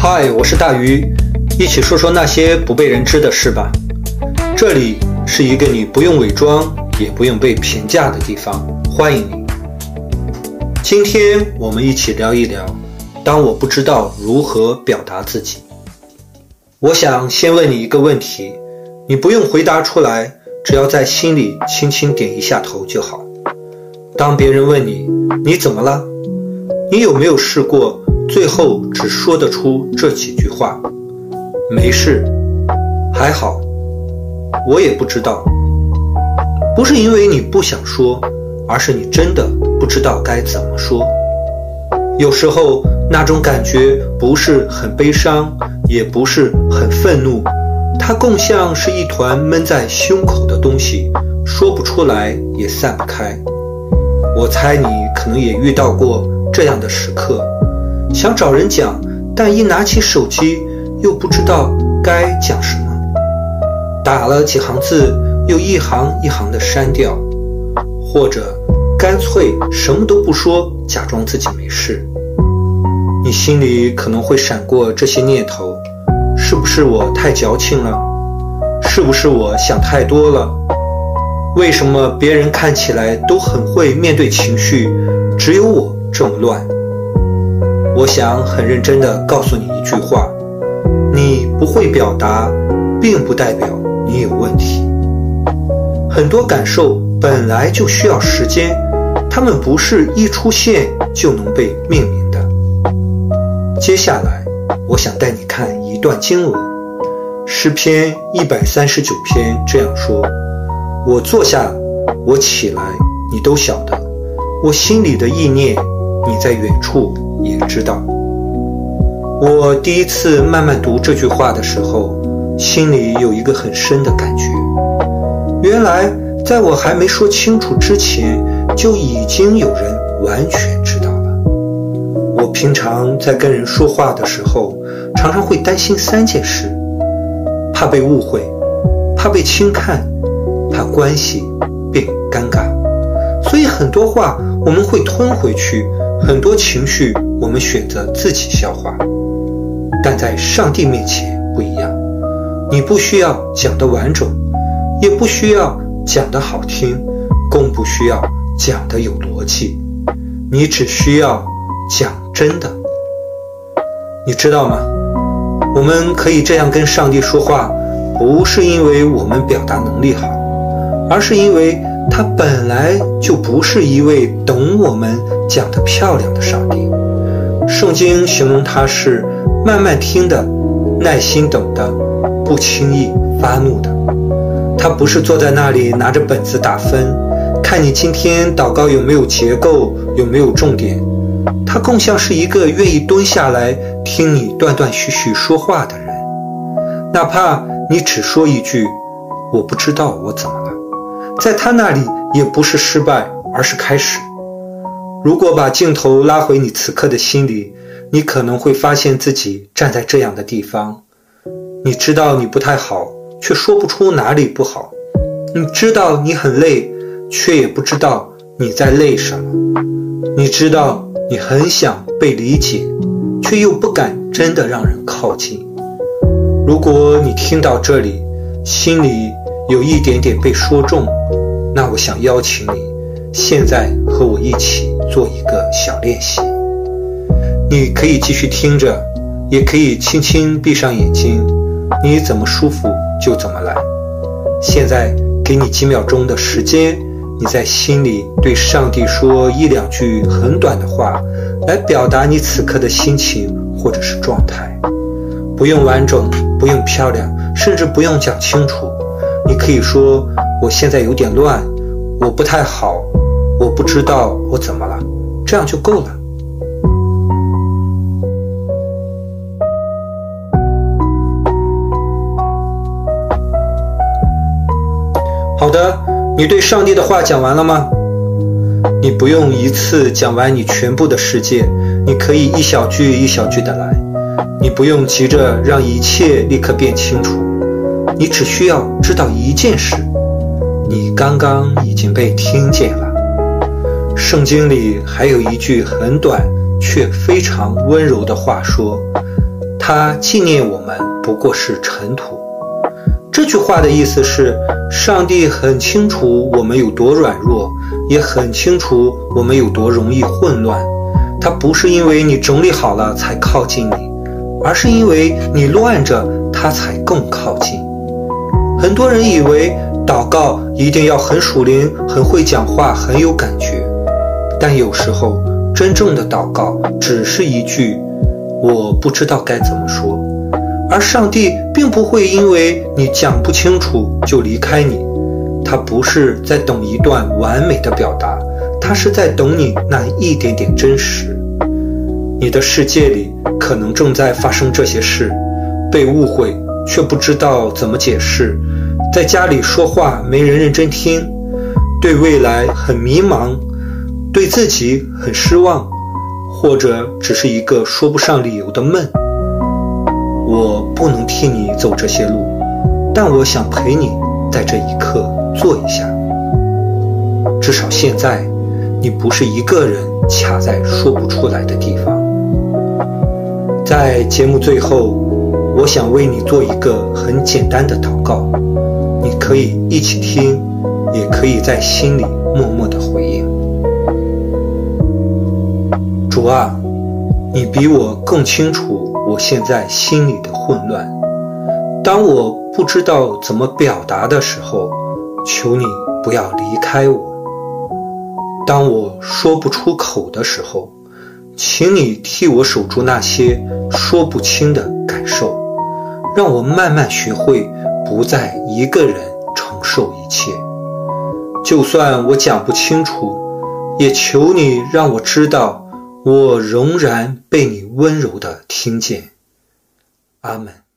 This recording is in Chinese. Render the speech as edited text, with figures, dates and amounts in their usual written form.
嗨，我是大鱼，一起说说那些不被人知的事吧。这里是一个你不用伪装，也不用被评价的地方，欢迎你。今天我们一起聊一聊，当我不知道如何表达自己。我想先问你一个问题，你不用回答出来，只要在心里轻轻点一下头就好。当别人问你，你怎么了？你有没有试过最后只说得出这几句话？没事，还好，我也不知道。不是因为你不想说，而是你真的不知道该怎么说。有时候那种感觉不是很悲伤，也不是很愤怒，它更像是一团闷在胸口的东西，说不出来也散不开。我猜你可能也遇到过这样的时刻，想找人讲，但一拿起手机又不知道该讲什么，打了几行字又一行一行的删掉，或者干脆什么都不说，假装自己没事。你心里可能会闪过这些念头，是不是我太矫情了？是不是我想太多了？为什么别人看起来都很会面对情绪，只有我这么乱？我想很认真地告诉你一句话，你不会表达，并不代表你有问题。很多感受本来就需要时间，它们不是一出现就能被命名的。接下来，我想带你看一段经文，诗篇139篇这样说：我坐下，我起来，你都晓得；我心里的意念，你在远处也知道。我第一次慢慢读这句话的时候，心里有一个很深的感觉。原来在我还没说清楚之前，就已经有人完全知道了。我平常在跟人说话的时候，常常会担心3件事：怕被误会，怕被轻看，怕关系变尴尬。所以很多话我们会吞回去，很多情绪我们选择自己消化。但在上帝面前不一样，你不需要讲得完整，也不需要讲得好听，更不需要讲得有逻辑，你只需要讲真的。你知道吗？我们可以这样跟上帝说话，不是因为我们表达能力好，而是因为他本来就不是一位等我们讲得漂亮的上帝。圣经形容他是慢慢听的，耐心等的，不轻易发怒的。他不是坐在那里拿着本子打分，看你今天祷告有没有结构，有没有重点。他更像是一个愿意蹲下来听你断断续续说话的人，哪怕你只说一句我不知道我怎么了，在他那里也不是失败，而是开始。如果把镜头拉回你此刻的心里，你可能会发现自己站在这样的地方。你知道你不太好，却说不出哪里不好。你知道你很累，却也不知道你在累什么。你知道你很想被理解，却又不敢真的让人靠近。如果你听到这里，心里有一点点被说中，那我想邀请你现在和我一起做一个小练习。你可以继续听着，也可以轻轻闭上眼睛，你怎么舒服就怎么来。现在给你几秒钟的时间，你在心里对上帝说1-2句很短的话，来表达你此刻的心情或者是状态。不用完整，不用漂亮，甚至不用讲清楚。你可以说我现在有点乱，我不太好，我不知道我怎么了，这样就够了。好的，你对上帝的话讲完了吗？你不用一次讲完你全部的世界，你可以一小句一小句的来。你不用急着让一切立刻变清楚，你只需要知道一件事，你刚刚已经被听见了。圣经里还有一句很短却非常温柔的话说，他他纪念我们不过是尘土。这句话的意思是，上帝很清楚我们有多软弱，也很清楚我们有多容易混乱。他不是因为你整理好了才靠近你，而是因为你乱着，他才更靠近。很多人以为祷告一定要很属灵，很会讲话，很有感觉，但有时候真正的祷告只是一句我不知道该怎么说，而上帝并不会因为你讲不清楚就离开你。他不是在等一段完美的表达，他是在等你那一点点真实。你的世界里可能正在发生这些事，被误会却不知道怎么解释，在家里说话没人认真听，对未来很迷茫，对自己很失望，或者只是一个说不上理由的闷。我不能替你走这些路，但我想陪你在这一刻做一下。至少现在你不是一个人卡在说不出来的地方。在节目最后，我想为你做一个很简单的祷告，你可以一起听，也可以在心里默默地回应。主啊，你比我更清楚我现在心里的混乱。当我不知道怎么表达的时候，求你不要离开我。当我说不出口的时候，请你替我守住那些说不清的感受，让我慢慢学会不再一个人承受一切。就算我讲不清楚，也求你让我知道，我仍然被你温柔地听见。阿们。